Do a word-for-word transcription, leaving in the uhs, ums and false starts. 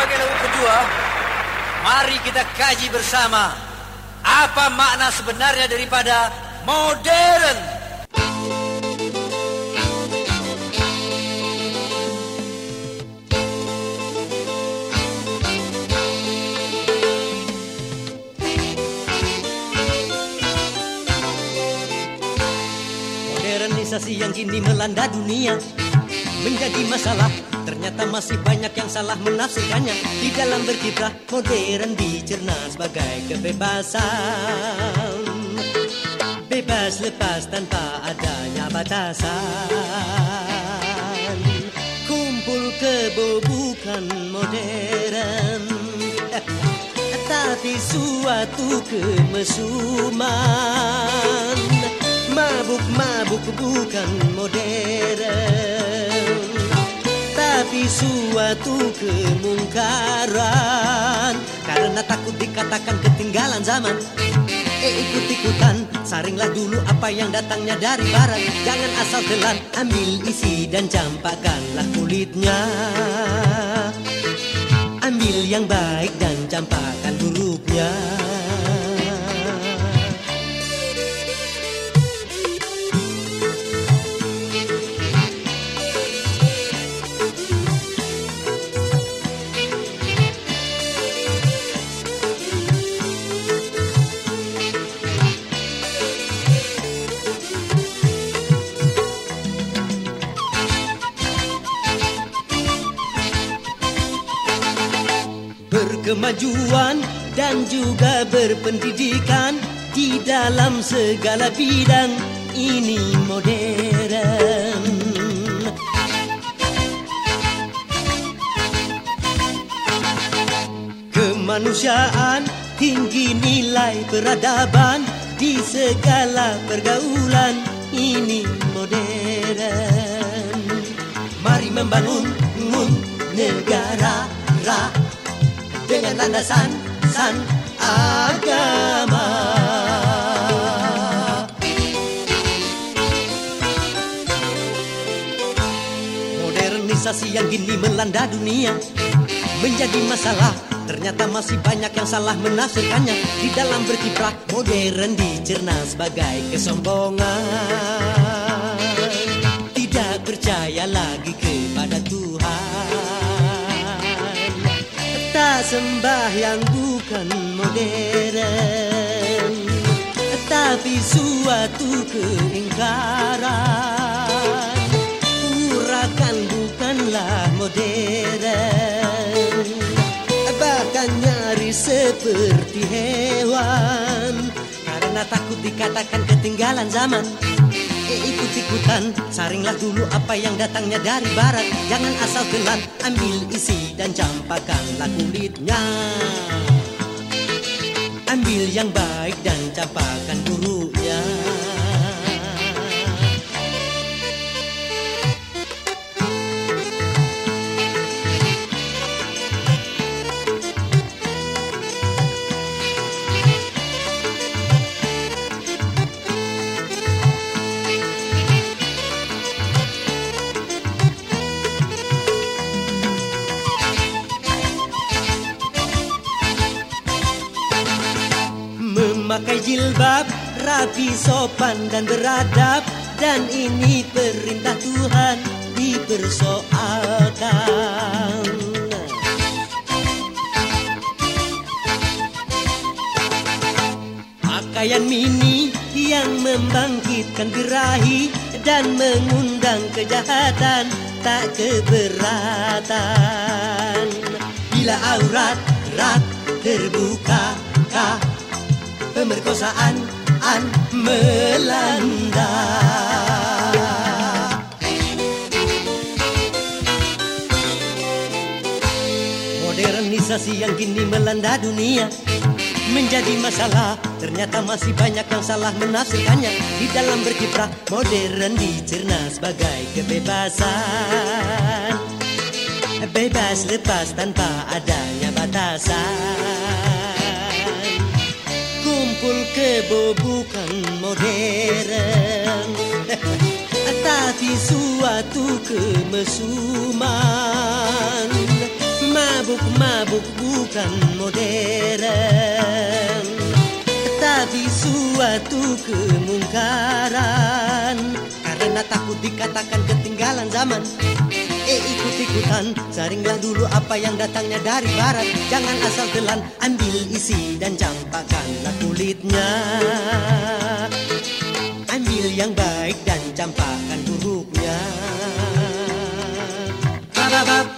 sebagai lagu kedua, mari kita kaji bersama apa makna sebenarnya daripada modern. Modernisasi yang kini melanda dunia menjadi masalah. Ternyata masih banyak yang salah menafsirkannya. Di dalam berkiprah modern dicerna sebagai kebebasan, bebas lepas tanpa adanya batasan. Kumpul kebo bukan modern, tapi suatu kemesuman. Mabuk-mabuk bukan modern, tapi suatu kemungkaran. Karena takut dikatakan ketinggalan zaman, eh ikut-ikutan, saringlah dulu apa yang datangnya dari barat. Jangan asal telan, ambil isi dan campakkanlah kulitnya. Ambil yang baik dan campakkan buruknya. Berkemajuan dan juga berpendidikan di dalam segala bidang, ini modern. Kemanusiaan, tinggi nilai peradaban di segala pergaulan, ini modern. Mari membangun negara dengan landasan san agama. Modernisasi yang kini melanda dunia menjadi masalah. Ternyata masih banyak yang salah menafsirkannya. Di dalam berkiprah modern dicerna sebagai kesombongan. Tidak percaya lagi kepada Tuhan, tak sembah yang bukan modern, tapi suatu keingkaran. Urakan bukanlah modern, bahkan nyaris seperti hewan. Karena takut dikatakan ketinggalan zaman, eh ikut-ikutan, saringlah dulu apa yang datangnya dari barat. Jangan asal telan, ambil isi dan campakkanlah kulitnya. Ambil yang baik dan campakkan buruknya. Memakai jilbab, rapi, sopan dan beradab, dan ini perintah Tuhan dipersoalkan. Pakaian mini yang membangkitkan birahi dan mengundang kejahatan, tak keberatan. Bila aurat rat terbuka, kah pemerkosaan an melanda. Modernisasi yang kini melanda dunia menjadi masalah. Ternyata masih banyak yang salah menafsirkannya. Di dalam berkiprah modern dicerna sebagai kebebasan, bebas lepas tanpa adanya batasan. Kumpul kebo bukan modern, tapi suatu kemesuman. mabuk-mabuk bukan modern, tapi suatu kemungkaran. Karena takut dikatakan ketinggalan zaman, eh ikut-ikutan, saringlah dulu apa yang datangnya dari barat. Jangan asal telan, ambil isi dan campakkanlah kulitnya. Ambil yang baik dan campakkan buruknya. Bababab.